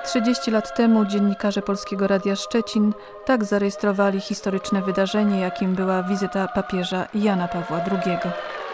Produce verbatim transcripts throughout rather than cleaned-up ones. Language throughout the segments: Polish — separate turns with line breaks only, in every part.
trzydzieści lat temu dziennikarze Polskiego Radia Szczecin tak zarejestrowali historyczne wydarzenie, jakim była wizyta papieża Jana Pawła drugiego.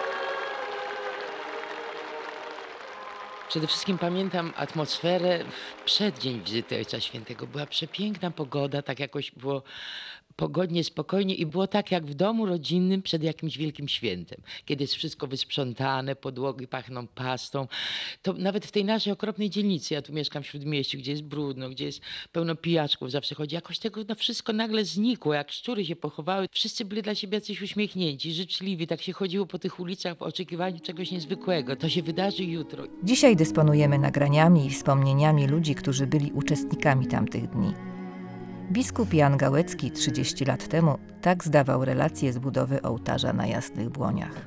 Przede wszystkim pamiętam atmosferę w przeddzień wizyty Ojca Świętego. Była przepiękna pogoda, tak jakoś było pogodnie, spokojnie i było tak jak w domu rodzinnym przed jakimś wielkim świętem. Kiedy jest wszystko wysprzątane, podłogi pachną pastą. To nawet w tej naszej okropnej dzielnicy, ja tu mieszkam w Śródmieściu, gdzie jest brudno, gdzie jest pełno pijaczków, zawsze chodzi. Jakoś tego no, wszystko nagle znikło, jak szczury się pochowały. Wszyscy byli dla siebie jacyś uśmiechnięci, życzliwi. Tak się chodziło po tych ulicach w oczekiwaniu czegoś niezwykłego. To się wydarzy jutro.
Dzisiaj dysponujemy nagraniami i wspomnieniami ludzi, którzy byli uczestnikami tamtych dni. Biskup Jan Gałecki trzydzieści lat temu tak zdawał relacje z budowy ołtarza na Jasnych Błoniach.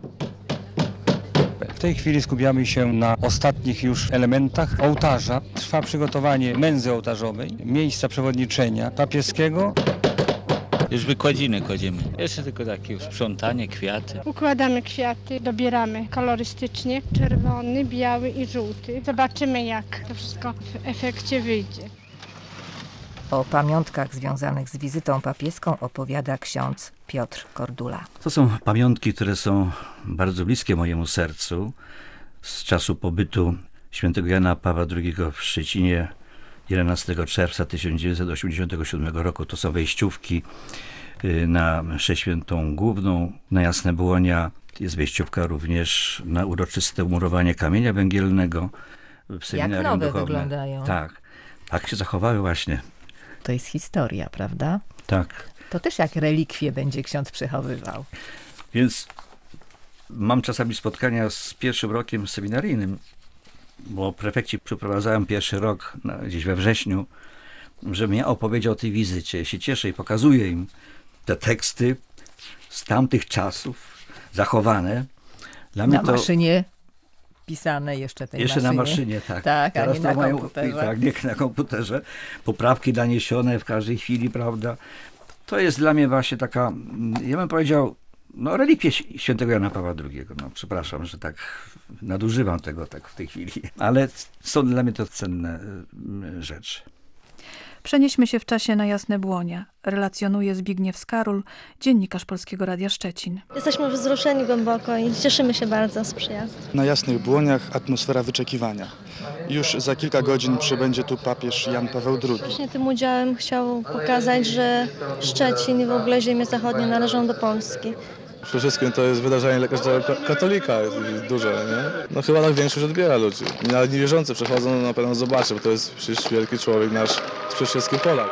W tej chwili skupiamy się na ostatnich już elementach ołtarza. Trwa przygotowanie mędzy ołtarzowej, miejsca przewodniczenia papieskiego.
Już wykładziny kładziemy. Jeszcze tylko takie sprzątanie, kwiaty.
Układamy kwiaty, dobieramy kolorystycznie. Czerwony, biały i żółty. Zobaczymy, jak to wszystko w efekcie wyjdzie.
O pamiątkach związanych z wizytą papieską opowiada ksiądz Piotr Kordula.
To są pamiątki, które są bardzo bliskie mojemu sercu. Z czasu pobytu świętego Jana Pawła drugiego w Szczecinie jedenastego czerwca tysiąc dziewięćset osiemdziesiątego siódmego roku. To są wejściówki na mszę świętą główną, na Jasne Błonia. Jest wejściówka również na uroczyste umurowanie kamienia węgielnego w seminarium
Jak nowe
duchownym.
Wyglądają.
Tak, tak się zachowały właśnie.
To jest historia, prawda?
Tak.
To też jak relikwie będzie ksiądz przechowywał.
Więc mam czasami spotkania z pierwszym rokiem seminaryjnym, bo prefekci przeprowadzałem pierwszy rok na, gdzieś we wrześniu, żebym ja opowiedział o tej wizycie. Ja się cieszę i pokazuję im te teksty z tamtych czasów, zachowane. Dla mnie
na
to
maszynie pisane jeszcze tej
Jeszcze
maszynie.
na maszynie, tak.
Tak,
Teraz
a nie
to
na
mają,
komputerze.
Tak, nie na komputerze. Poprawki naniesione w każdej chwili, prawda. To jest dla mnie właśnie taka, ja bym powiedział, no relikwie świętego Jana Pawła drugiego. No, przepraszam, że tak nadużywam tego tak w tej chwili, ale są dla mnie to cenne rzeczy.
Przenieśmy się w czasie na Jasne Błonia. Relacjonuje Zbigniew Skarul, dziennikarz Polskiego Radia Szczecin.
Jesteśmy wzruszeni głęboko i cieszymy się bardzo z przyjazdu.
Na Jasnych Błoniach atmosfera wyczekiwania. Już za kilka godzin przybędzie tu papież Jan Paweł drugi.
Właśnie tym udziałem chciał pokazać, że Szczecin i w ogóle ziemie zachodnie należą do Polski.
Przede wszystkim to jest wydarzenie dla każdego katolika, jest duże, nie? No chyba tak większość odbiera ludzi. Nawet niewierzący przechodzą, na pewno zobaczą, bo to jest przecież wielki człowiek nasz, przede wszystkim Polak.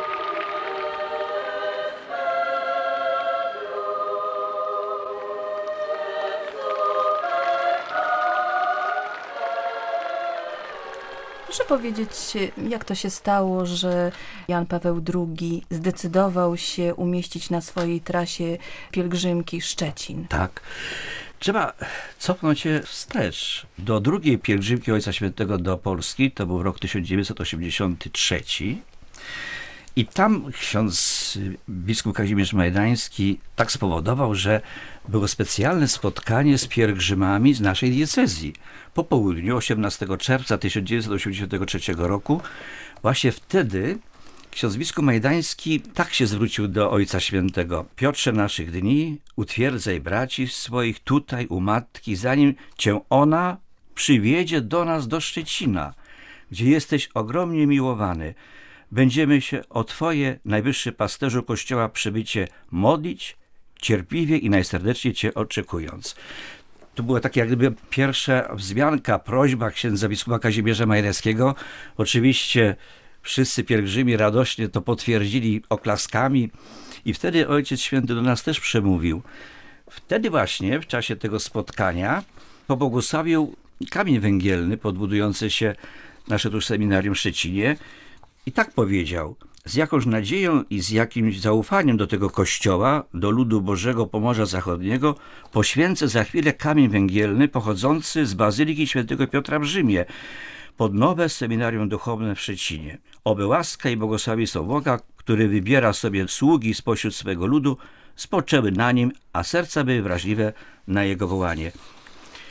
Proszę powiedzieć, jak to się stało, że Jan Paweł drugi zdecydował się umieścić na swojej trasie pielgrzymki Szczecin?
Tak. Trzeba cofnąć się wstecz do drugiej pielgrzymki Ojca Świętego do Polski. To był rok tysiąc dziewięćset osiemdziesiąty trzeci. I tam ksiądz biskup Kazimierz Majdański tak spowodował, że było specjalne spotkanie z pielgrzymami z naszej diecezji. Po południu osiemnastego czerwca tysiąc dziewięćset osiemdziesiątego trzeciego roku, właśnie wtedy ksiądz biskup Majdański tak się zwrócił do Ojca Świętego. Piotrze naszych dni, utwierdzaj braci swoich tutaj u matki, zanim cię ona przywiedzie do nas do Szczecina, gdzie jesteś ogromnie miłowany. Będziemy się o Twoje, najwyższy pasterzu Kościoła, przybycie modlić, cierpliwie i najserdeczniej Cię oczekując. To była taka jak gdyby pierwsza wzmianka, prośba księdza biskupa Kazimierza Majdańskiego. Oczywiście wszyscy pielgrzymi radośnie to potwierdzili oklaskami i wtedy Ojciec Święty do nas też przemówił. Wtedy właśnie, w czasie tego spotkania, pobłogosławił kamień węgielny podbudujący się nasze tu seminarium w Szczecinie. I tak powiedział: z jakąż nadzieją i z jakimś zaufaniem do tego kościoła, do ludu Bożego Pomorza Zachodniego, poświęcę za chwilę kamień węgielny pochodzący z Bazyliki Świętego Piotra w Rzymie pod nowe seminarium duchowne w Szczecinie. Oby łaska i błogosławieństwo Boga, który wybiera sobie sługi spośród swego ludu, spoczęły na nim, a serca były wrażliwe na jego wołanie.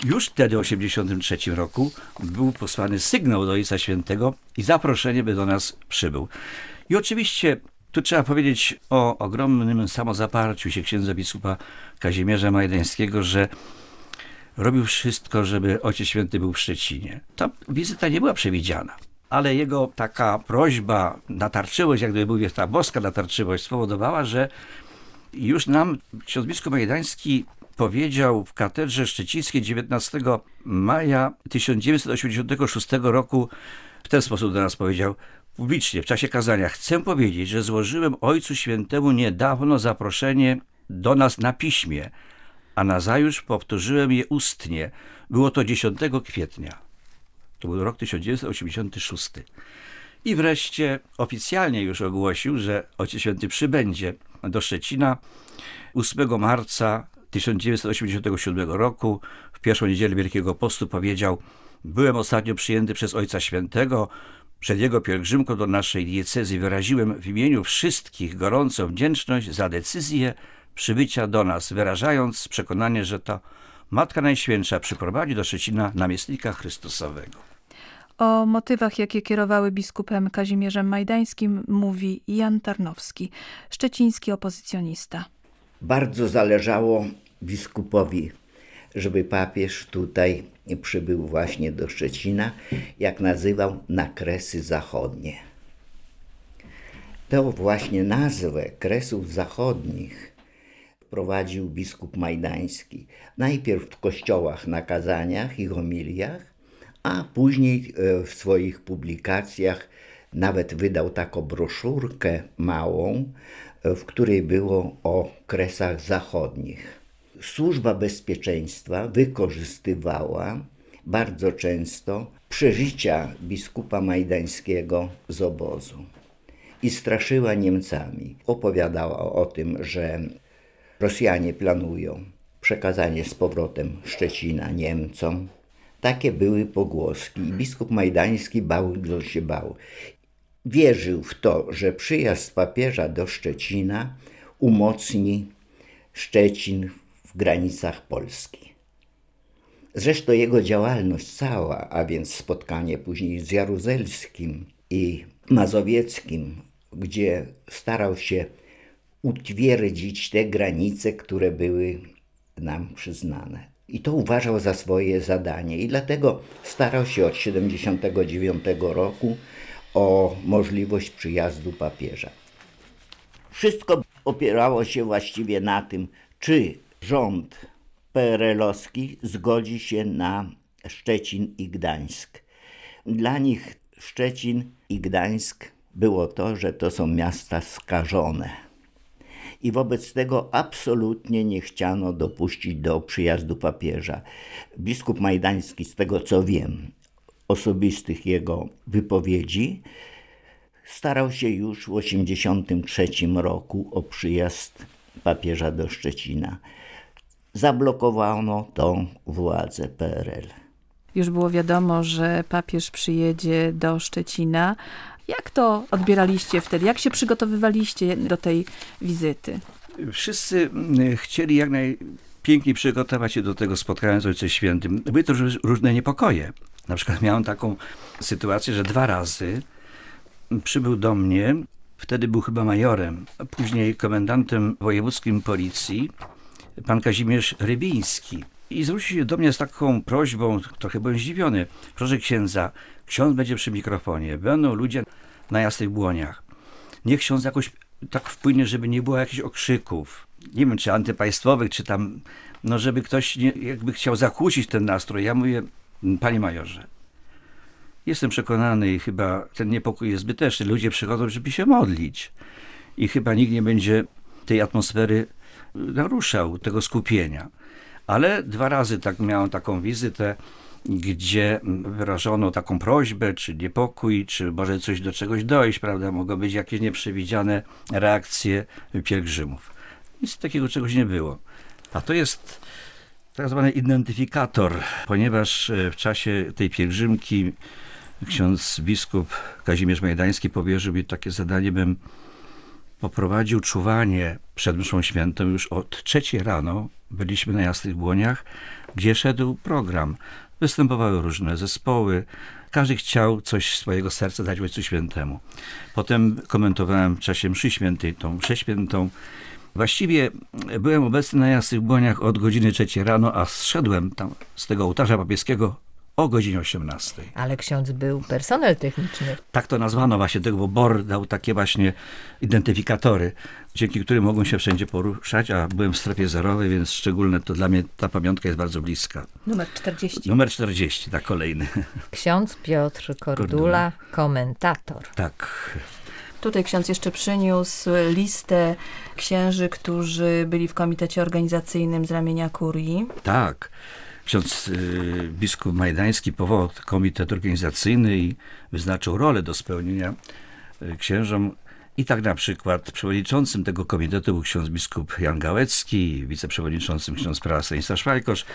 Już wtedy w tysiąc dziewięćset osiemdziesiątym trzecim roku był posłany sygnał do Ojca Świętego i zaproszenie, by do nas przybył. I oczywiście tu trzeba powiedzieć o ogromnym samozaparciu się księdza biskupa Kazimierza Majdańskiego, że robił wszystko, żeby Ojciec Święty był w Szczecinie. Ta wizyta nie była przewidziana, ale jego taka prośba, natarczywość, jak gdyby był ta boska natarczywość, spowodowała, że już nam ksiądz biskup Majdański powiedział w katedrze szczecińskiej dziewiętnastego maja tysiąc dziewięćset osiemdziesiątego szóstego roku, w ten sposób do nas powiedział publicznie w czasie kazania: chcę powiedzieć, że złożyłem Ojcu Świętemu niedawno zaproszenie do nas na piśmie, a nazajutrz powtórzyłem je ustnie. Było to dziesiątego kwietnia. To był rok tysiąc dziewięćset osiemdziesiąty szósty. I wreszcie oficjalnie już ogłosił, że Ojciec Święty przybędzie do Szczecina ósmego marca tysiąc dziewięćset osiemdziesiątego siódmego roku. W pierwszą niedzielę Wielkiego Postu powiedział: byłem ostatnio przyjęty przez Ojca Świętego. Przed jego pielgrzymką do naszej diecezji wyraziłem w imieniu wszystkich gorącą wdzięczność za decyzję przybycia do nas, wyrażając przekonanie, że to Matka Najświętsza przyprowadzi do Szczecina namiestnika Chrystusowego.
O motywach, jakie kierowały biskupem Kazimierzem Majdańskim, mówi Jan Tarnowski, szczeciński opozycjonista.
Bardzo zależało biskupowi, żeby papież tutaj przybył właśnie do Szczecina, jak nazywał, na Kresy Zachodnie. To właśnie nazwę Kresów Zachodnich wprowadził biskup Majdański. Najpierw w kościołach na kazaniach i homiliach, a później w swoich publikacjach nawet wydał taką broszurkę małą, w której było o Kresach Zachodnich. Służba bezpieczeństwa wykorzystywała bardzo często przeżycia biskupa Majdańskiego z obozu i straszyła Niemcami. Opowiadała o tym, że Rosjanie planują przekazanie z powrotem Szczecina Niemcom. Takie były pogłoski i biskup Majdański bał, że się bał. Wierzył w to, że przyjazd papieża do Szczecina umocni Szczecin w granicach Polski. Zresztą jego działalność cała, a więc spotkanie później z Jaruzelskim i Mazowieckim, gdzie starał się utwierdzić te granice, które były nam przyznane. I to uważał za swoje zadanie i dlatego starał się od siedemdziesiątego dziewiątego roku o możliwość przyjazdu papieża. Wszystko opierało się właściwie na tym, czy rząd P R L-owski zgodzi się na Szczecin i Gdańsk. Dla nich Szczecin i Gdańsk było to, że to są miasta skażone. I wobec tego absolutnie nie chciano dopuścić do przyjazdu papieża. Biskup Majdański, z tego co wiem, osobistych jego wypowiedzi, starał się już w tysiąc dziewięćset osiemdziesiątym trzecim roku o przyjazd papieża do Szczecina. Zablokowano tą władzę P R L.
Już było wiadomo, że papież przyjedzie do Szczecina. Jak to odbieraliście wtedy? Jak się przygotowywaliście do tej wizyty?
Wszyscy chcieli jak najpiękniej przygotować się do tego spotkania z Ojcem Świętym. Były to różne niepokoje. Na przykład miałem taką sytuację, że dwa razy przybył do mnie, wtedy był chyba majorem, a później komendantem wojewódzkim policji, pan Kazimierz Rybiński. I zwrócił się do mnie z taką prośbą, trochę byłem zdziwiony: proszę księdza, ksiądz będzie przy mikrofonie, będą ludzie na jasnych błoniach. Niech ksiądz jakoś tak wpłynie, żeby nie było jakichś okrzyków, nie wiem, czy antypaństwowych, czy tam, no żeby ktoś nie, jakby chciał zakłócić ten nastrój. Ja mówię: panie majorze, jestem przekonany i chyba ten niepokój jest zbyteczny. Ludzie przychodzą, żeby się modlić i chyba nikt nie będzie tej atmosfery naruszał, tego skupienia. Ale dwa razy tak miałem taką wizytę, gdzie wyrażono taką prośbę, czy niepokój, czy może coś do czegoś dojść, prawda? Mogą być jakieś nieprzewidziane reakcje pielgrzymów. Nic takiego czegoś nie było. A to jest tak zwany identyfikator, ponieważ w czasie tej pielgrzymki ksiądz biskup Kazimierz Majdański powierzył mi takie zadanie, bym poprowadził czuwanie przed mszą świętą już od trzeciej rano byliśmy na Jasnych Błoniach, gdzie szedł program. Występowały różne zespoły. Każdy chciał coś z swojego serca dać Ojcu Świętemu. Potem komentowałem w czasie mszy świętej tą mszę świętą. Właściwie byłem obecny na Jasnych Błoniach od godziny trzeciej rano, a zszedłem tam z tego ołtarza papieskiego o godzinie osiemnastej.
Ale ksiądz był personel techniczny.
Tak to nazwano właśnie tego, bo B O R dał takie właśnie identyfikatory, dzięki którym mogłem się wszędzie poruszać, a byłem w strefie zerowej, więc szczególnie to dla mnie ta pamiątka jest bardzo bliska.
Numer czterdzieści.
Numer czterdzieści, tak, kolejny.
Ksiądz Piotr Kordula,
Kordula.
komentator.
Tak.
Tutaj ksiądz jeszcze przyniósł listę księży, którzy byli w komitecie organizacyjnym z ramienia kurii.
Tak. Ksiądz y, biskup Majdański powołał komitet organizacyjny i wyznaczył rolę do spełnienia y, księżom. I tak na przykład przewodniczącym tego komitetu był ksiądz biskup Jan Gałecki, wiceprzewodniczącym ksiądz prawa Stanisław Szwajkosz,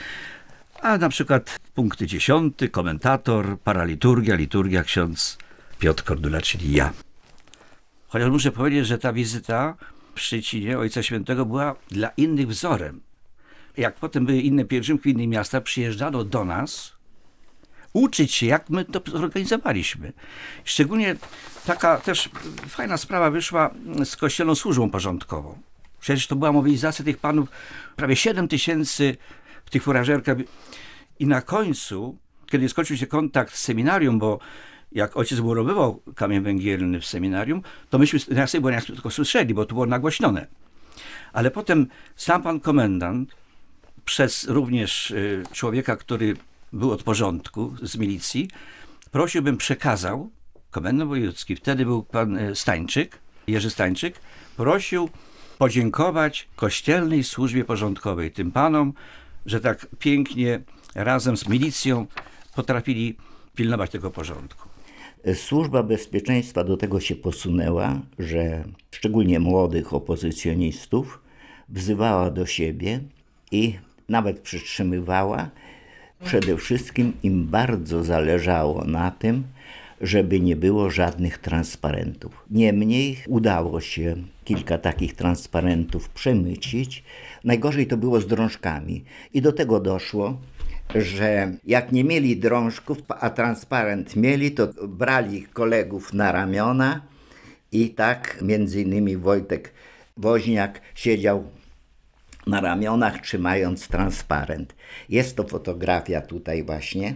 a na przykład punkty dziesiąty, komentator, paraliturgia, liturgia, ksiądz Piotr Kordula, czyli ja. Chociaż muszę powiedzieć, że ta wizyta w Szczecinie Ojca Świętego była dla innych wzorem. Jak potem były inne pielgrzymki w innych miastach, przyjeżdżano do nas uczyć się, jak my to zorganizowaliśmy. Szczególnie taka też fajna sprawa wyszła z Kościelną Służbą Porządkową. Przecież to była mobilizacja tych panów, prawie siedem tysięcy w tych furażerkach. I na końcu, kiedy skończył się kontakt z seminarium, bo jak ojciec murowywał kamień węgielny w seminarium, to myśmy na Jasnych Błoniach tylko słyszeli, bo to było nagłośnione. Ale potem sam pan komendant, przez również y, człowieka, który był od porządku z milicji, prosił, bym przekazał, komendant wojewódzki, wtedy był pan Stańczyk, Jerzy Stańczyk, prosił podziękować Kościelnej Służbie Porządkowej, tym panom, że tak pięknie razem z milicją potrafili pilnować tego porządku.
Służba Bezpieczeństwa do tego się posunęła, że szczególnie młodych opozycjonistów wzywała do siebie i nawet przytrzymywała. Przede wszystkim im bardzo zależało na tym, żeby nie było żadnych transparentów. Niemniej udało się kilka takich transparentów przemycić. Najgorzej to było z drążkami. I do tego doszło, że jak nie mieli drążków, a transparent mieli, to brali kolegów na ramiona i tak między innymi Wojtek Woźniak siedział na ramionach, trzymając transparent. Jest to fotografia tutaj właśnie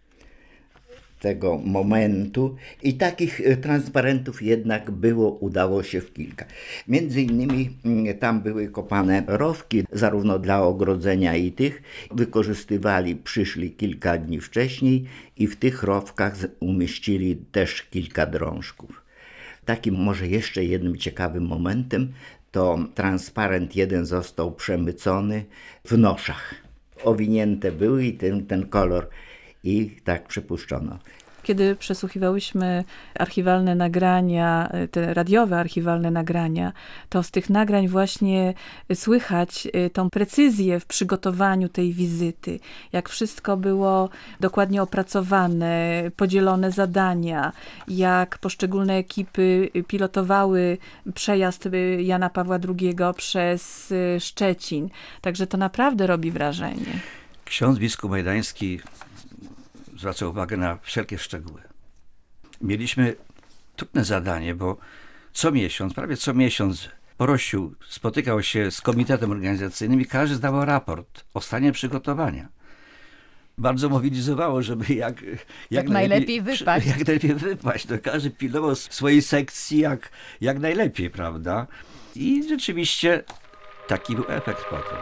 tego momentu i takich transparentów jednak było, udało się w kilka. Między innymi tam były kopane rowki, zarówno dla ogrodzenia i tych. Wykorzystywali, przyszli kilka dni wcześniej i w tych rowkach umieścili też kilka drążków. Takim może jeszcze jednym ciekawym momentem to transparent jeden został przemycony w noszach. Owinięte były i ten, ten kolor i tak przypuszczono.
Kiedy przesłuchiwałyśmy archiwalne nagrania, te radiowe archiwalne nagrania, to z tych nagrań właśnie słychać tą precyzję w przygotowaniu tej wizyty. Jak wszystko było dokładnie opracowane, podzielone zadania, jak poszczególne ekipy pilotowały przejazd Jana Pawła drugiego przez Szczecin. Także to naprawdę robi wrażenie.
Ksiądz biskup Majdański zwracał uwagę na wszelkie szczegóły. Mieliśmy trudne zadanie, bo co miesiąc, prawie co miesiąc prosił, spotykał się z komitetem organizacyjnym i każdy zdawał raport o stanie przygotowania. Bardzo mobilizowało, żeby jak, jak,
jak najlepiej wypaść.
Jak najlepiej wypaść. To każdy pilnował swojej sekcji jak, jak najlepiej, prawda? I rzeczywiście taki był efekt potem.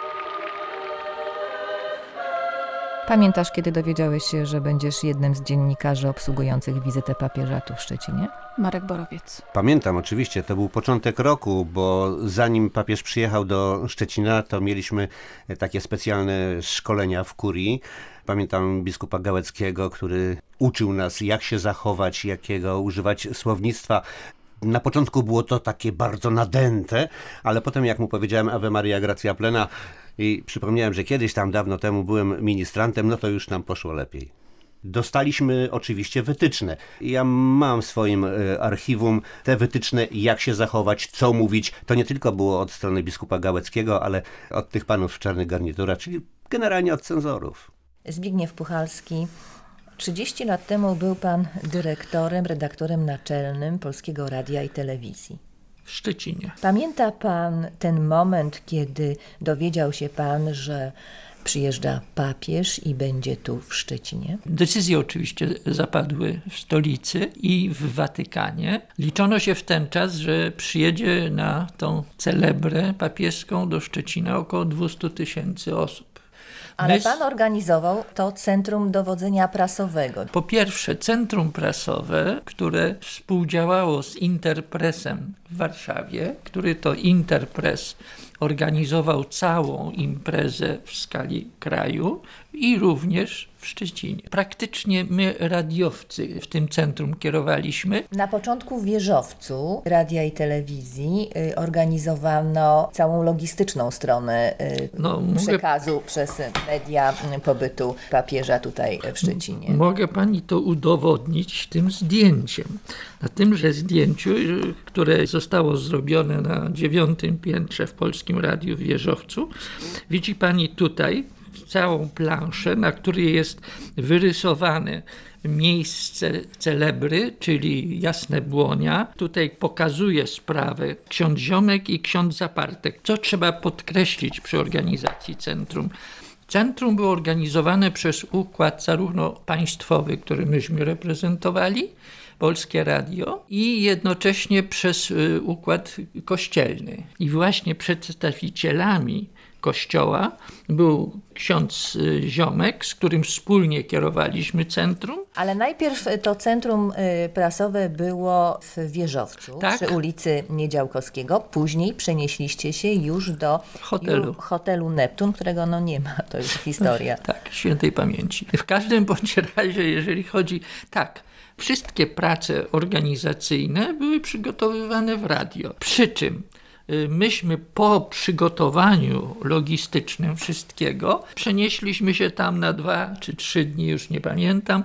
Pamiętasz, kiedy dowiedziałeś się, że będziesz jednym z dziennikarzy obsługujących wizytę papieża tu w Szczecinie?
Marek Borowiec.
Pamiętam oczywiście, to był początek roku, bo zanim papież przyjechał do Szczecina, to mieliśmy takie specjalne szkolenia w kurii. Pamiętam biskupa Gałeckiego, który uczył nas, jak się zachować, jakiego używać słownictwa. Na początku było to takie bardzo nadęte, ale potem jak mu powiedziałem Ave Maria Gratia Plena i przypomniałem, że kiedyś tam dawno temu byłem ministrantem, no to już nam poszło lepiej. Dostaliśmy oczywiście wytyczne. Ja mam w swoim e, archiwum te wytyczne, jak się zachować, co mówić. To nie tylko było od strony biskupa Gałeckiego, ale od tych panów w czarnych garniturach, czyli generalnie od cenzorów.
Zbigniew Puchalski. trzydzieści lat temu był pan dyrektorem, redaktorem naczelnym Polskiego Radia i Telewizji.
W Szczecinie.
Pamięta pan ten moment, kiedy dowiedział się pan, że przyjeżdża papież i będzie tu w Szczecinie?
Decyzje oczywiście zapadły w stolicy i w Watykanie. Liczono się w ten czas, że przyjedzie na tą celebrę papieską do Szczecina około dwieście tysięcy osób.
Ale pan organizował to Centrum Dowodzenia Prasowego.
Po pierwsze, Centrum Prasowe, które współdziałało z Interpresem w Warszawie, który to Interpres organizował całą imprezę w skali kraju i również w Szczecinie. Praktycznie my, radiowcy, w tym centrum kierowaliśmy.
Na początku w Wieżowcu Radia i Telewizji y, organizowano całą logistyczną stronę y, no, przekazu mogę... przez media pobytu papieża tutaj w Szczecinie.
Mogę pani to udowodnić tym zdjęciem. Na tymże zdjęciu, które zostało zrobione na dziewiątym piętrze w Polskim Radiu w Wieżowcu, widzi pani tutaj całą planszę, na której jest wyrysowane miejsce celebry, czyli Jasne Błonia. Tutaj pokazuje sprawę ksiądz Ziomek i ksiądz Zapartek. Co trzeba podkreślić przy organizacji centrum? Centrum było organizowane przez układ zarówno państwowy, który myśmy reprezentowali, Polskie Radio, i jednocześnie przez układ kościelny. I właśnie przedstawicielami Kościoła był ksiądz Ziomek, z którym wspólnie kierowaliśmy centrum.
Ale najpierw to centrum prasowe było w Wieżowcu, tak, przy ulicy Niedziałkowskiego. Później przenieśliście się już do
hotelu,
ju, hotelu Neptun, którego no nie ma, to już historia.
Tak, świętej pamięci. W każdym bądź razie, jeżeli chodzi, tak, wszystkie prace organizacyjne były przygotowywane w radio. Przy czym myśmy po przygotowaniu logistycznym wszystkiego przenieśliśmy się tam na dwa czy trzy dni, już nie pamiętam,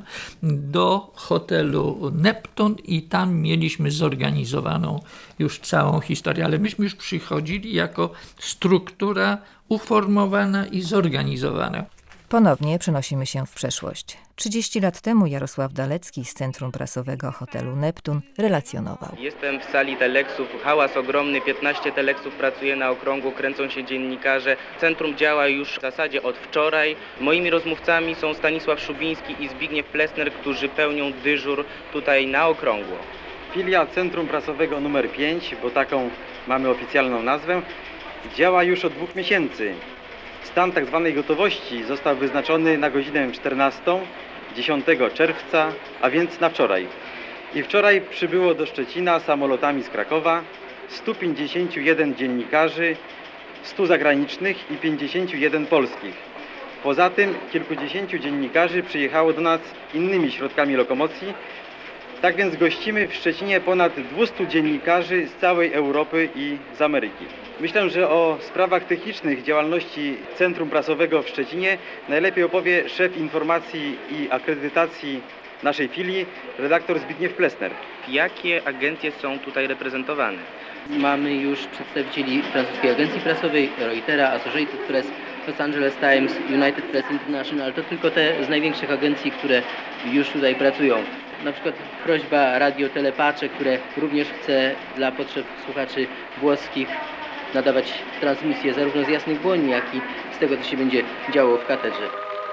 do hotelu Neptun i tam mieliśmy zorganizowaną już całą historię. Ale myśmy już przychodzili jako struktura uformowana i zorganizowana.
Ponownie przenosimy się w przeszłość. trzydzieści lat temu Jarosław Dalecki z Centrum Prasowego hotelu Neptun relacjonował.
Jestem w sali teleksów, hałas ogromny, piętnaście teleksów pracuje na okrągło, kręcą się dziennikarze. Centrum działa już w zasadzie od wczoraj. Moimi rozmówcami są Stanisław Szubiński i Zbigniew Plesner, którzy pełnią dyżur tutaj na okrągło.
Filia Centrum Prasowego numer pięć, bo taką mamy oficjalną nazwę, działa już od dwóch miesięcy. Stan tak zwanej gotowości został wyznaczony na godzinę czternastą dziesiątego czerwca, a więc na wczoraj. I wczoraj przybyło do Szczecina samolotami z Krakowa sto pięćdziesiąt jeden dziennikarzy, stu zagranicznych i pięćdziesiąt jeden polskich. Poza tym kilkudziesięciu dziennikarzy przyjechało do nas innymi środkami lokomocji. Tak więc gościmy w Szczecinie ponad dwieście dziennikarzy z całej Europy i z Ameryki. Myślę, że o sprawach technicznych działalności Centrum Prasowego w Szczecinie najlepiej opowie szef informacji i akredytacji naszej filii, redaktor Zbigniew Plesner.
Jakie agencje są tutaj reprezentowane? Mamy już przedstawicieli francuskiej agencji prasowej, Reutera, Associated Press, Los Angeles Times, United Press International. To tylko te z największych agencji, które już tutaj pracują. Na przykład prośba Radio Telepacze, które również chce dla potrzeb słuchaczy włoskich nadawać transmisję zarówno z Jasnych Błoni, jak i z tego, co się będzie działo w katedrze.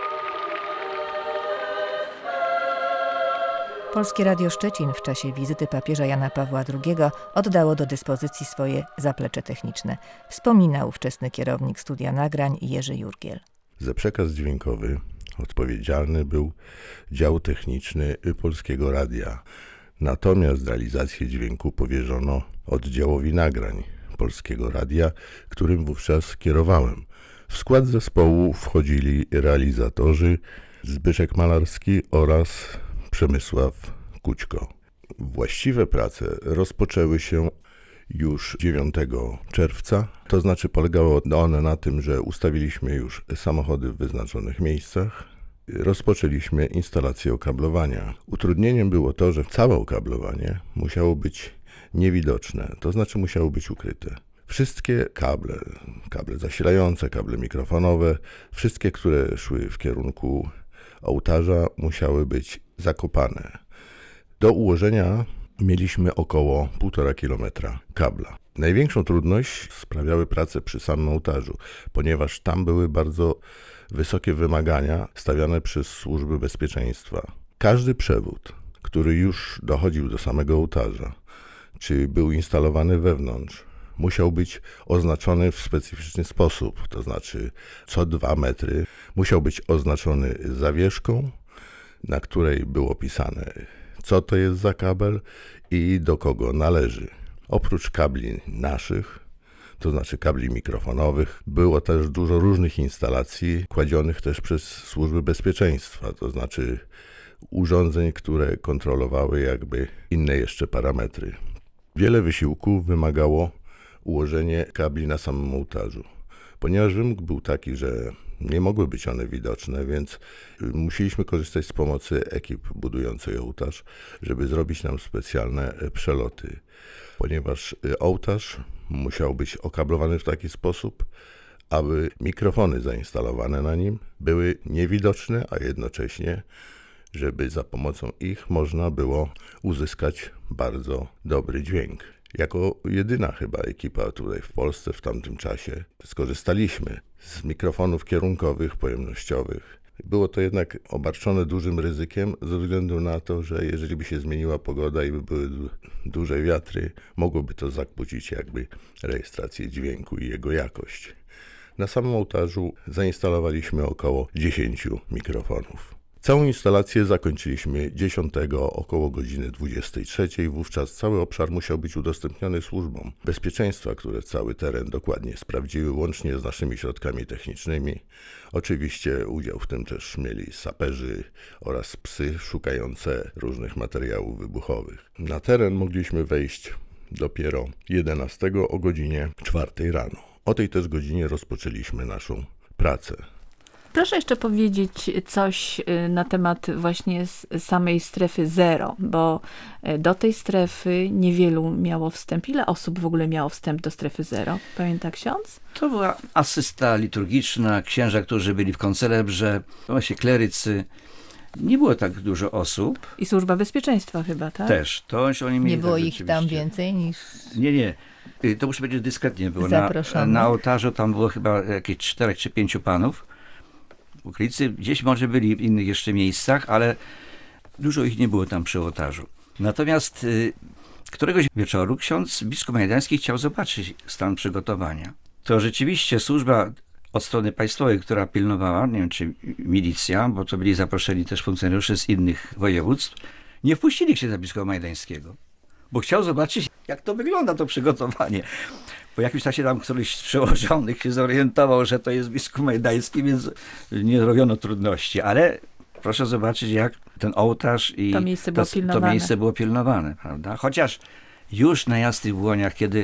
Polskie Radio Szczecin w czasie wizyty papieża Jana Pawła drugiego oddało do dyspozycji swoje zaplecze techniczne. Wspominał ówczesny kierownik studia nagrań Jerzy Jurgiel.
Za przekaz dźwiękowy odpowiedzialny był dział techniczny Polskiego Radia. Natomiast realizację dźwięku powierzono oddziałowi nagrań Polskiego Radia, którym wówczas kierowałem. W skład zespołu wchodzili realizatorzy Zbyszek Malarski oraz Przemysław Kućko. Właściwe prace rozpoczęły się już dziewiątego czerwca, to znaczy polegały one na tym, że ustawiliśmy już samochody w wyznaczonych miejscach, rozpoczęliśmy instalację okablowania. Utrudnieniem było to, że całe okablowanie musiało być niewidoczne, to znaczy musiało być ukryte. Wszystkie kable, kable zasilające, kable mikrofonowe, wszystkie, które szły w kierunku ołtarza, musiały być zakopane. Do ułożenia mieliśmy około półtora kilometra kabla. Największą trudność sprawiały prace przy samym ołtarzu, ponieważ tam były bardzo wysokie wymagania stawiane przez służby bezpieczeństwa. Każdy przewód, który już dochodził do samego ołtarza, czy był instalowany wewnątrz, musiał być oznaczony w specyficzny sposób, to znaczy co dwa metry musiał być oznaczony zawieszką, na której było pisane, co to jest za kabel i do kogo należy. Oprócz kabli naszych, to znaczy kabli mikrofonowych, było też dużo różnych instalacji kładzionych też przez służby bezpieczeństwa, to znaczy urządzeń, które kontrolowały jakby inne jeszcze parametry. Wiele wysiłku wymagało ułożenie kabli na samym ołtarzu, ponieważ wymóg był taki, że nie mogły być one widoczne, więc musieliśmy korzystać z pomocy ekip budujących ołtarz, żeby zrobić nam specjalne przeloty, ponieważ ołtarz musiał być okablowany w taki sposób, aby mikrofony zainstalowane na nim były niewidoczne, a jednocześnie, żeby za pomocą ich można było uzyskać bardzo dobry dźwięk. Jako jedyna chyba ekipa tutaj w Polsce w tamtym czasie skorzystaliśmy z mikrofonów kierunkowych, pojemnościowych. Było to jednak obarczone dużym ryzykiem ze względu na to, że jeżeli by się zmieniła pogoda i by były duże wiatry, mogłoby to zakłócić jakby rejestrację dźwięku i jego jakość. Na samym ołtarzu zainstalowaliśmy około dziesięciu mikrofonów. Całą instalację zakończyliśmy dziesiątego około godziny dwudziestej trzeciej. Wówczas cały obszar musiał być udostępniony służbom bezpieczeństwa, które cały teren dokładnie sprawdziły, łącznie z naszymi środkami technicznymi. Oczywiście udział w tym też mieli saperzy oraz psy szukające różnych materiałów wybuchowych. Na teren mogliśmy wejść dopiero jedenastego o godzinie czwartej rano. O tej też godzinie rozpoczęliśmy naszą pracę.
Proszę jeszcze powiedzieć coś na temat właśnie samej strefy zero, bo do tej strefy niewielu miało wstęp. Ile osób w ogóle miało wstęp do strefy zero? Pamięta ksiądz?
To była asysta liturgiczna, księża, którzy byli w koncelebrze, właśnie klerycy. Nie było tak dużo osób.
I służba bezpieczeństwa chyba, tak?
Też. To oni mieli
nie było
tak
ich tam więcej niż...
Nie, nie. To muszę powiedzieć dyskretnie było. Na, na ołtarzu tam było chyba jakieś czterech czy pięciu panów. Ukrycy, gdzieś może byli w innych jeszcze miejscach, ale dużo ich nie było tam przy ołtarzu. Natomiast y, któregoś wieczoru ksiądz biskup majdański chciał zobaczyć stan przygotowania. To rzeczywiście służba od strony państwowej, która pilnowała, nie wiem czy milicja, bo to byli zaproszeni też funkcjonariusze z innych województw, nie wpuścili księdza biskupa majdańskiego, bo chciał zobaczyć, jak to wygląda to przygotowanie. Po jakimś czasie tam któryś z przełożonych się zorientował, że to jest biskup majdański, więc nie robiono trudności. Ale proszę zobaczyć, jak ten ołtarz i
to miejsce było
to,
pilnowane.
To miejsce było pilnowane, prawda? Chociaż już na Jasnych Błoniach, kiedy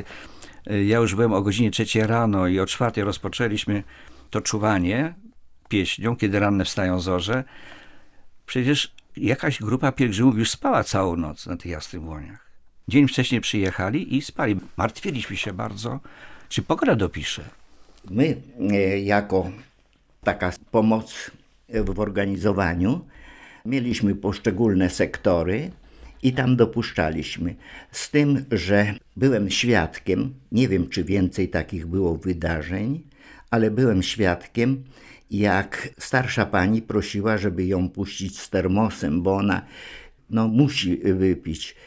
ja już byłem o godzinie trzeciej rano i o czwartej rozpoczęliśmy to czuwanie pieśnią, kiedy ranne wstają zorze, przecież jakaś grupa pielgrzymów już spała całą noc na tych Jasnych Błoniach. Dzień wcześniej przyjechali i spali. Martwiliśmy się bardzo, czy pogoda dopisze.
My jako taka pomoc w organizowaniu mieliśmy poszczególne sektory i tam dopuszczaliśmy. Z tym, że byłem świadkiem, nie wiem czy więcej takich było wydarzeń, ale byłem świadkiem, jak starsza pani prosiła, żeby ją puścić z termosem, bo ona no, musi wypić.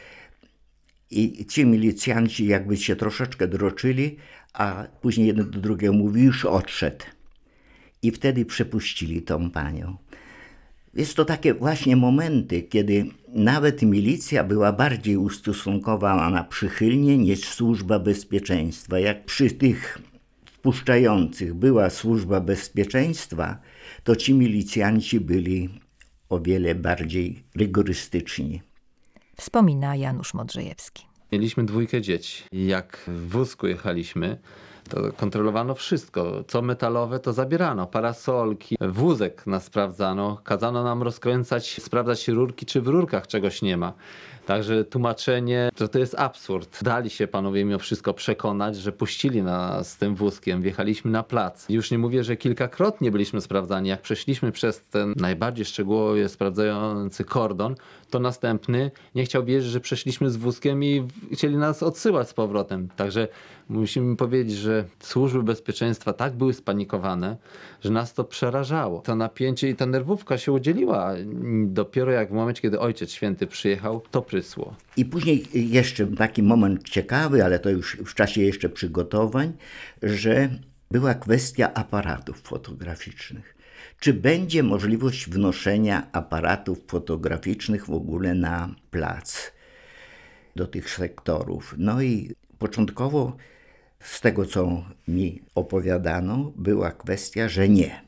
I ci milicjanci jakby się troszeczkę droczyli, a później jeden do drugiego mówi, już odszedł. I wtedy przepuścili tą panią. Jest to takie właśnie momenty, kiedy nawet milicja była bardziej ustosunkowana przychylnie niż służba bezpieczeństwa. Jak przy tych wpuszczających była służba bezpieczeństwa, to ci milicjanci byli o wiele bardziej rygorystyczni.
Wspomina Janusz Modrzejewski.
Mieliśmy dwójkę dzieci. Jak w wózku jechaliśmy, to kontrolowano wszystko. Co metalowe, to zabierano. Parasolki, wózek nas sprawdzano. Kazano nam rozkręcać, sprawdzać rurki, czy w rurkach czegoś nie ma. Także tłumaczenie, że to jest absurd. Dali się panowie mimo wszystko przekonać, że puścili nas z tym wózkiem. Wjechaliśmy na plac. Już nie mówię, że kilkakrotnie byliśmy sprawdzani. Jak przeszliśmy przez ten najbardziej szczegółowo sprawdzający kordon, to następny nie chciał wierzyć, że przeszliśmy z wózkiem i chcieli nas odsyłać z powrotem. Także musimy powiedzieć, że służby bezpieczeństwa tak były spanikowane, że nas to przerażało. To napięcie i ta nerwówka się udzieliła. Dopiero jak w momencie, kiedy Ojciec Święty przyjechał, to prysło.
I później jeszcze taki moment ciekawy, ale to już w czasie jeszcze przygotowań, że była kwestia aparatów fotograficznych. Czy będzie możliwość wnoszenia aparatów fotograficznych w ogóle na plac do tych sektorów? No i początkowo z tego, co mi opowiadano, była kwestia, że nie.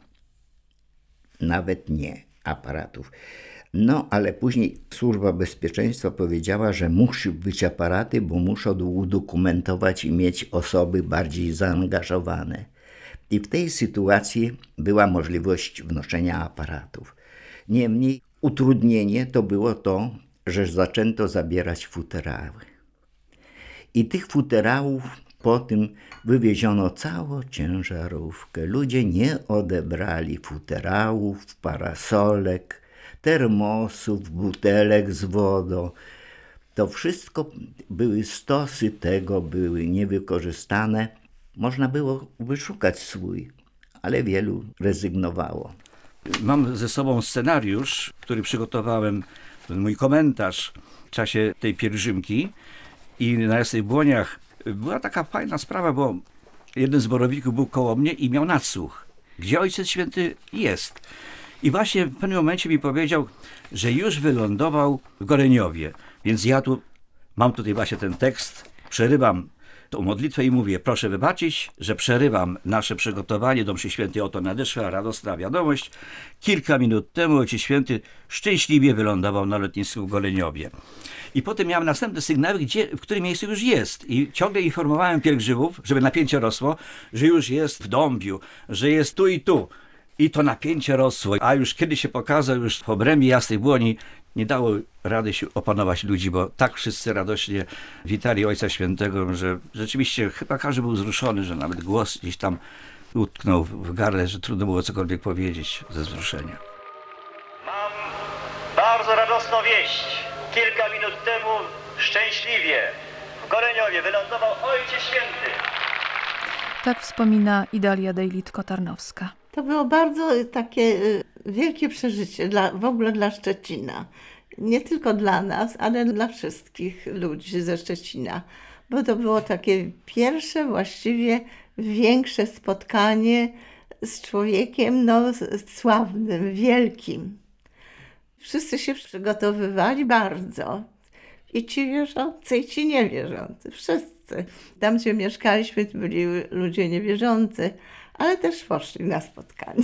Nawet nie aparatów. No, ale później Służba Bezpieczeństwa powiedziała, że muszą być aparaty, bo muszą udokumentować i mieć osoby bardziej zaangażowane. I w tej sytuacji była możliwość wnoszenia aparatów. Niemniej utrudnienie to było to, że zaczęto zabierać futerały. I tych futerałów po tym wywieziono całą ciężarówkę. Ludzie nie odebrali futerałów, parasolek, termosów, butelek z wodą. To wszystko były stosy tego, były niewykorzystane. Można było wyszukać swój, ale wielu rezygnowało.
Mam ze sobą scenariusz, który przygotowałem, mój komentarz w czasie tej pielgrzymki i na Jasnych Błoniach była taka fajna sprawa, bo jeden z zborowników był koło mnie i miał nadsłuch, gdzie Ojciec Święty jest. I właśnie w pewnym momencie mi powiedział, że już wylądował w Goleniowie. Więc ja tu mam tutaj właśnie ten tekst, przerywam tą modlitwę i mówię: proszę wybaczyć, że przerywam nasze przygotowanie do mszy świętej. Oto nadeszła radosna wiadomość. Kilka minut temu Ojciec Święty szczęśliwie wylądował na lotnisku w Goleniowie. I potem miałem następne sygnały, gdzie, w którym miejscu już jest. I ciągle informowałem pielgrzymów, żeby napięcie rosło, że już jest w Dąbiu, że jest tu i tu. I to napięcie rosło. A już kiedy się pokazał już w obrębie Jasnej Błoni, nie dało rady się opanować ludzi, bo tak wszyscy radośnie witali Ojca Świętego, że rzeczywiście chyba każdy był wzruszony, że nawet głos gdzieś tam utknął w gardle, że trudno było cokolwiek powiedzieć ze wzruszenia.
Mam bardzo radosną wieść. Kilka minut temu szczęśliwie w Goleniowie wylądował Ojciec Święty.
Tak wspomina Idalia Dejlit-Kotarnowska.
To było bardzo takie wielkie przeżycie dla, w ogóle dla Szczecina. Nie tylko dla nas, ale dla wszystkich ludzi ze Szczecina. Bo to było takie pierwsze właściwie większe spotkanie z człowiekiem no, sławnym, wielkim. Wszyscy się przygotowywali bardzo. I ci wierzący, i ci niewierzący. Wszyscy. Tam, gdzie mieszkaliśmy, byli ludzie niewierzący, ale też poszli na spotkanie.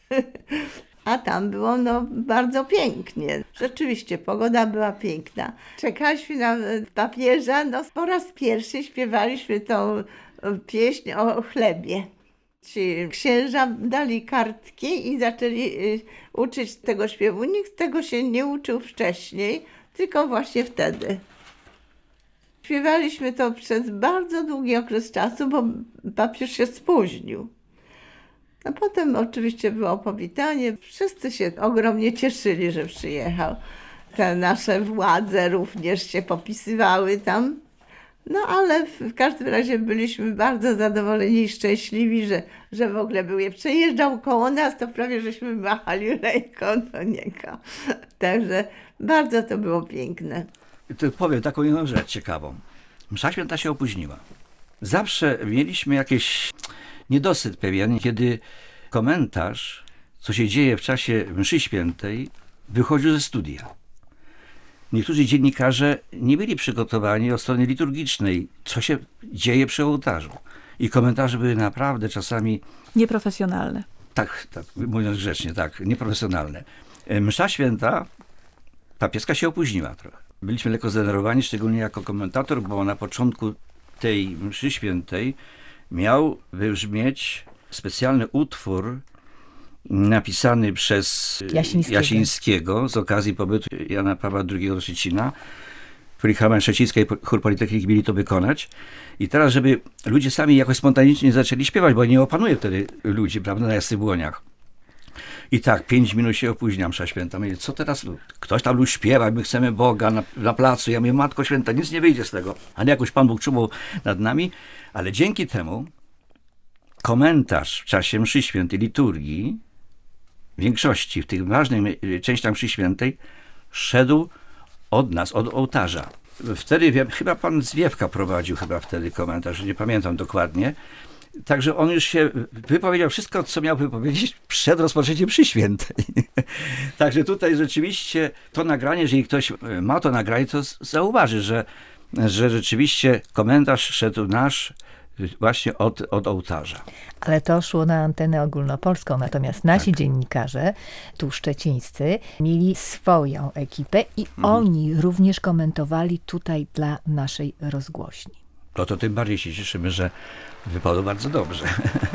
A tam było no, bardzo pięknie. Rzeczywiście, pogoda była piękna. Czekaliśmy na papieża. No, po raz pierwszy śpiewaliśmy tą pieśń o chlebie. Ci księża dali kartki i zaczęli uczyć tego śpiewu. Nikt tego się nie uczył wcześniej, tylko właśnie wtedy. Śpiewaliśmy to przez bardzo długi okres czasu, bo papież się spóźnił. A potem oczywiście było powitanie. Wszyscy się ogromnie cieszyli, że przyjechał. Te nasze władze również się popisywały tam. No ale w każdym razie byliśmy bardzo zadowoleni i szczęśliwi, że, że w ogóle był. Przejeżdżał koło nas, to prawie żeśmy machali ręką do niego. Także bardzo to było piękne.
To powiem taką jedną rzecz ciekawą. Msza święta się opóźniła. Zawsze mieliśmy jakiś niedosyt pewien, kiedy komentarz, co się dzieje w czasie mszy świętej, wychodził ze studia. Niektórzy dziennikarze nie byli przygotowani od strony liturgicznej, co się dzieje przy ołtarzu. I komentarze były naprawdę czasami...
Nieprofesjonalne.
Tak, tak, mówiąc grzecznie, tak, nieprofesjonalne. Msza święta papieska się opóźniła trochę. byliśmy lekko zdenerwowani, szczególnie jako komentator, bo na początku tej mszy świętej miał wybrzmieć specjalny utwór napisany przez
Jasińskiego.
Jasińskiego z okazji pobytu Jana Pawła drugiego do Szczecina. Filharmonia Szczecińska i Chór Politechniki mieli to wykonać. I teraz, żeby ludzie sami jakoś spontanicznie zaczęli śpiewać, bo nie opanuje wtedy ludzi, prawda, na Jasnych Błoniach. I tak, pięć minut się opóźnia msza święta. Mówię, co teraz? Ktoś tam już śpiewa, my chcemy Boga na, na placu. Ja mówię, Matko Święta, nic nie wyjdzie z tego. Ale jakoś Pan Bóg czuwał nad nami. Ale dzięki temu komentarz w czasie mszy świętej, liturgii, w większości, w tych ważnych częściach mszy świętej, szedł od nas, od ołtarza. Wtedy, wiem, chyba pan Zwiewka prowadził chyba wtedy komentarz, nie pamiętam dokładnie. Także on już się wypowiedział wszystko, co miał wypowiedzieć przed rozpoczęciem mszy świętej. Także tutaj rzeczywiście to nagranie, jeżeli ktoś ma to nagranie, to zauważy, że, że rzeczywiście komentarz szedł nasz właśnie od, od ołtarza.
Ale to szło na antenę ogólnopolską, natomiast nasi tak. dziennikarze, tu szczecińscy, mieli swoją ekipę i mhm. oni również komentowali tutaj dla naszej rozgłośni.
No to tym bardziej się cieszymy, że wypadło bardzo dobrze.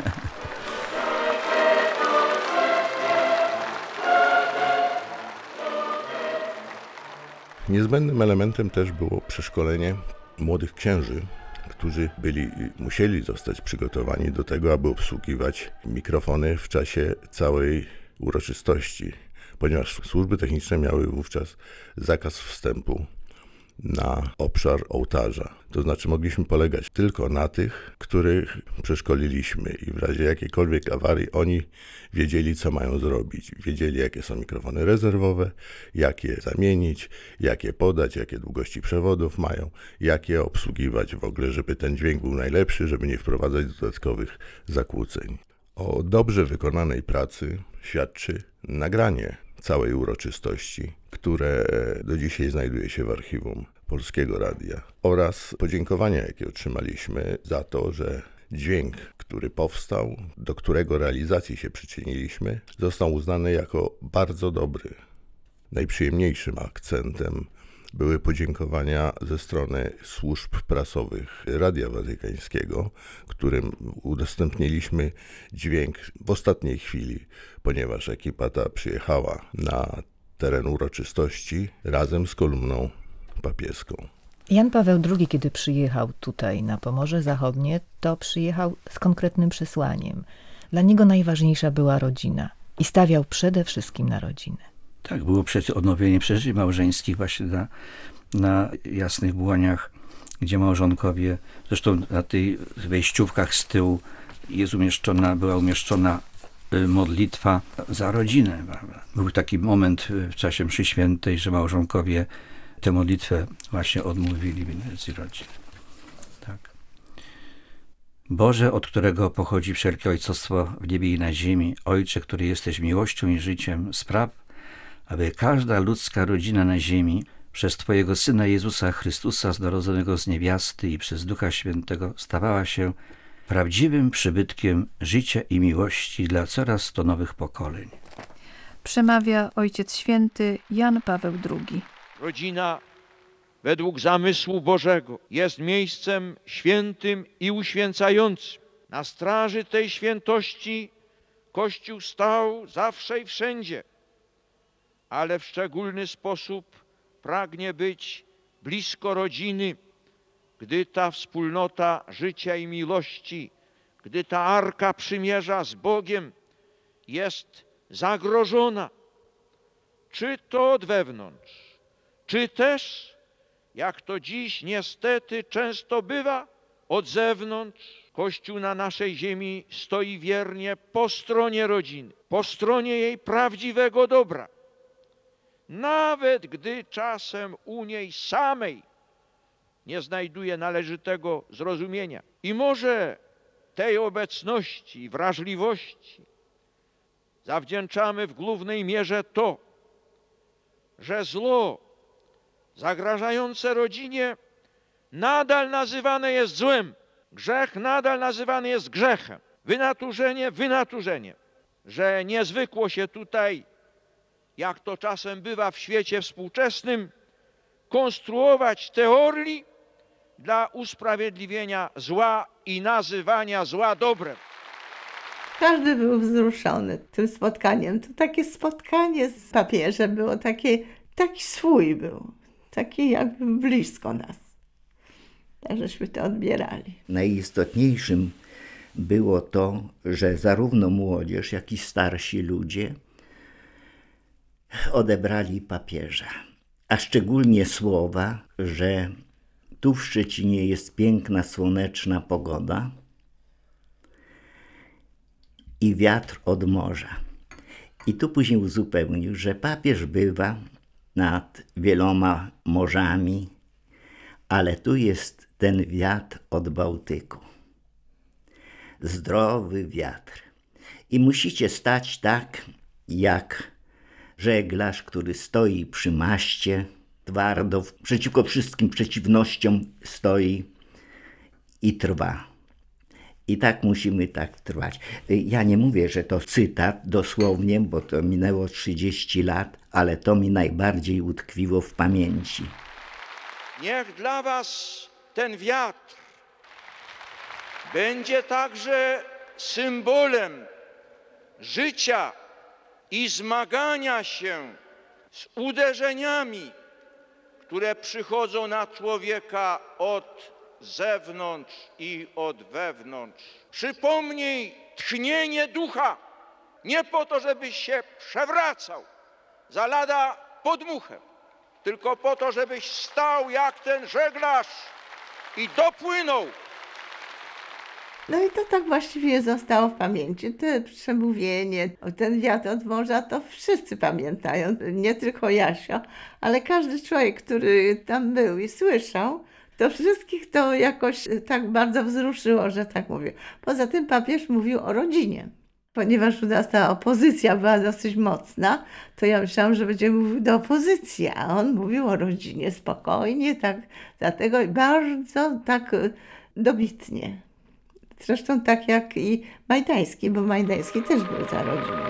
Niezbędnym elementem też było przeszkolenie młodych księży, którzy byli, musieli zostać przygotowani do tego, aby obsługiwać mikrofony w czasie całej uroczystości, ponieważ służby techniczne miały wówczas zakaz wstępu na obszar ołtarza. To znaczy mogliśmy polegać tylko na tych, których przeszkoliliśmy i w razie jakiejkolwiek awarii oni wiedzieli, co mają zrobić. Wiedzieli, jakie są mikrofony rezerwowe, jak je zamienić, jak je podać, jakie długości przewodów mają, jak je obsługiwać w ogóle, żeby ten dźwięk był najlepszy, żeby nie wprowadzać dodatkowych zakłóceń. O dobrze wykonanej pracy świadczy nagranie całej uroczystości, które do dzisiaj znajduje się w archiwum Polskiego Radia, oraz podziękowania, jakie otrzymaliśmy za to, że dźwięk, który powstał, do którego realizacji się przyczyniliśmy, został uznany jako bardzo dobry. Najprzyjemniejszym akcentem były podziękowania ze strony służb prasowych Radia Watykańskiego, którym udostępniliśmy dźwięk w ostatniej chwili, ponieważ ekipa ta przyjechała na teren uroczystości razem z kolumną papieską.
Jan Paweł drugi, kiedy przyjechał tutaj na Pomorze Zachodnie, to przyjechał z konkretnym przesłaniem. Dla niego najważniejsza była rodzina i stawiał przede wszystkim na rodzinę.
Tak, było przecież odnowienie przeżyć małżeńskich właśnie na, na Jasnych Błoniach, gdzie małżonkowie, zresztą na tych wejściówkach z tyłu jest umieszczona, była umieszczona modlitwa za rodzinę. Był taki moment w czasie mszy świętej, że małżonkowie tę modlitwę właśnie odmówili w intencji rodziny. Tak. Boże, od którego pochodzi wszelkie ojcostwo w niebie i na ziemi, Ojcze, który jesteś miłością i życiem, spraw, aby każda ludzka rodzina na ziemi przez Twojego Syna Jezusa Chrystusa, narodzonego z niewiasty i przez Ducha Świętego, stawała się prawdziwym przybytkiem życia i miłości dla coraz to nowych pokoleń.
Przemawia Ojciec Święty Jan Paweł drugi.
Rodzina według zamysłu Bożego jest miejscem świętym i uświęcającym. Na straży tej świętości Kościół stał zawsze i wszędzie, ale w szczególny sposób pragnie być blisko rodziny, gdy ta wspólnota życia i miłości, gdy ta arka przymierza z Bogiem jest zagrożona, czy to od wewnątrz, czy też, jak to dziś niestety często bywa, od zewnątrz. Kościół na naszej ziemi stoi wiernie po stronie rodziny, po stronie jej prawdziwego dobra. Nawet gdy czasem u niej samej nie znajduje należytego zrozumienia. I może tej obecności i wrażliwości zawdzięczamy w głównej mierze to, że zło zagrażające rodzinie nadal nazywane jest złem. Grzech nadal nazywany jest grzechem. Wynaturzenie, wynaturzenie. Że nie zwykło się tutaj, jak to czasem bywa w świecie współczesnym, konstruować teorii dla usprawiedliwienia zła i nazywania zła dobrem.
Każdy był wzruszony tym spotkaniem. To takie spotkanie z papieżem było takie, taki swój był, taki jakby blisko nas. Tak żeśmy to odbierali.
Najistotniejszym było to, że zarówno młodzież, jak i starsi ludzie odebrali papieża. A szczególnie słowa, że tu w Szczecinie jest piękna, słoneczna pogoda i wiatr od morza. I tu później uzupełnił, że papież bywa nad wieloma morzami, ale tu jest ten wiatr od Bałtyku. Zdrowy wiatr. I musicie stać tak, jak żeglarz, który stoi przy maście, twardo, przeciwko wszystkim przeciwnościom stoi i trwa. I tak musimy tak trwać. Ja nie mówię, że to cytat dosłownie, bo to minęło trzydzieści lat, ale to mi najbardziej utkwiło w pamięci.
Niech dla was ten wiatr będzie także symbolem życia i zmagania się z uderzeniami, które przychodzą na człowieka od zewnątrz i od wewnątrz. Przypomnij tchnienie ducha, nie po to, żebyś się przewracał za lada podmuchem, tylko po to, żebyś stał jak ten żeglarz i dopłynął.
No i to tak właściwie zostało w pamięci. To przemówienie, ten wiatr od morza, to wszyscy pamiętają, nie tylko Jasio, ale każdy człowiek, który tam był i słyszał, to wszystkich to jakoś tak bardzo wzruszyło, że tak mówię. Poza tym papież mówił o rodzinie. Ponieważ u nas ta opozycja była dosyć mocna, to ja myślałam, że będzie mówił do opozycji, a on mówił o rodzinie spokojnie, tak, dlatego bardzo tak dobitnie. Zresztą tak jak i Majdański, bo Majdański też był za rodziną.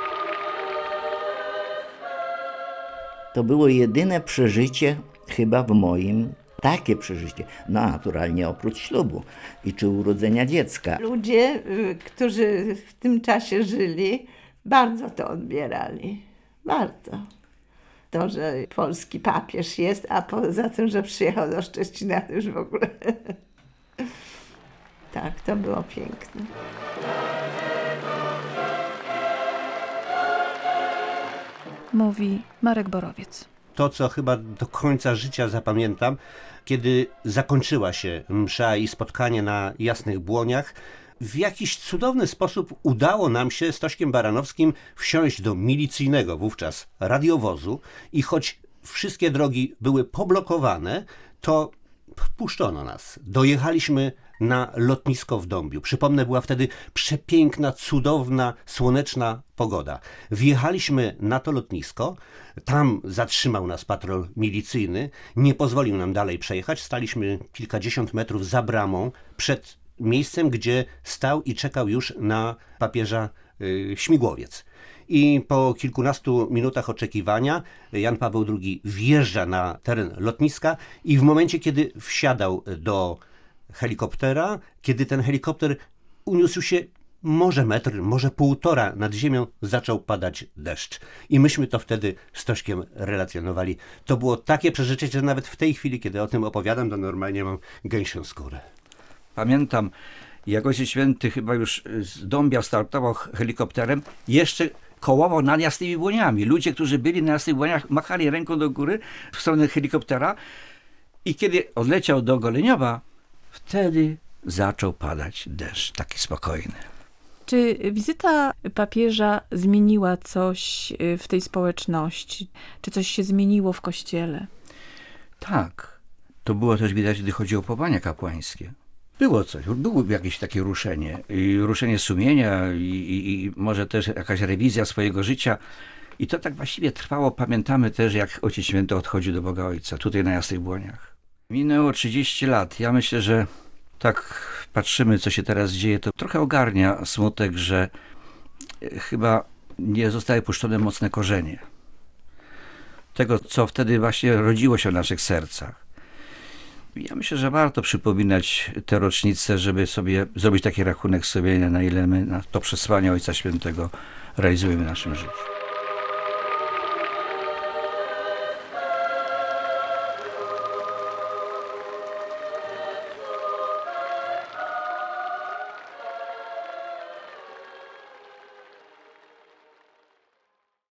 To było jedyne przeżycie chyba w moim, takie przeżycie, no naturalnie oprócz ślubu i czy urodzenia dziecka.
Ludzie, którzy w tym czasie żyli, bardzo to odbierali. Bardzo. To, że polski papież jest, a poza tym, że przyjechał do Szczecina, to już w ogóle... Tak, to było piękne.
Mówi Marek Borowiec.
To, co chyba do końca życia zapamiętam, kiedy zakończyła się msza i spotkanie na Jasnych Błoniach, w jakiś cudowny sposób udało nam się z Tośkiem Baranowskim wsiąść do milicyjnego wówczas radiowozu i choć wszystkie drogi były poblokowane, to wpuszczono nas. Dojechaliśmy na lotnisko w Dąbiu. Przypomnę, była wtedy przepiękna, cudowna, słoneczna pogoda. Wjechaliśmy na to lotnisko, tam zatrzymał nas patrol milicyjny, nie pozwolił nam dalej przejechać. Staliśmy kilkadziesiąt metrów za bramą przed miejscem, gdzie stał i czekał już na papieża yy, śmigłowiec. I po kilkunastu minutach oczekiwania Jan Paweł drugi wjeżdża na teren lotniska i w momencie, kiedy wsiadał do helikoptera, kiedy ten helikopter uniósł się może metr, może półtora nad ziemią, zaczął padać deszcz. I myśmy to wtedy z Tośkiem relacjonowali. To było takie przeżycie, że nawet w tej chwili, kiedy o tym opowiadam, to normalnie mam gęsią skórę.
Pamiętam, jak Ojciec Święty chyba już z Dąbia startował helikopterem, jeszcze kołował nad Jasnymi Błoniami. Ludzie, którzy byli na Jasnych Błoniach, machali ręką do góry w stronę helikoptera i kiedy odleciał do Goleniowa, wtedy zaczął padać deszcz, taki spokojny.
Czy wizyta papieża zmieniła coś w tej społeczności? Czy coś się zmieniło w kościele?
Tak. To było też widać, gdy chodzi o powołania kapłańskie. Było coś, było jakieś takie ruszenie, i ruszenie sumienia i, i, i może też jakaś rewizja swojego życia. I to tak właściwie trwało. Pamiętamy też, jak Ojciec Święty odchodził do Boga Ojca, tutaj na Jasnych Błoniach. Minęło trzydzieści lat. Ja myślę, że tak patrzymy, co się teraz dzieje, to trochę ogarnia smutek, że chyba nie zostały puszczone mocne korzenie. tego, co wtedy właśnie rodziło się w naszych sercach. Ja myślę, że warto przypominać te rocznice, żeby sobie zrobić taki rachunek sumienia, na ile my na to przesłanie Ojca Świętego realizujemy w naszym życiu.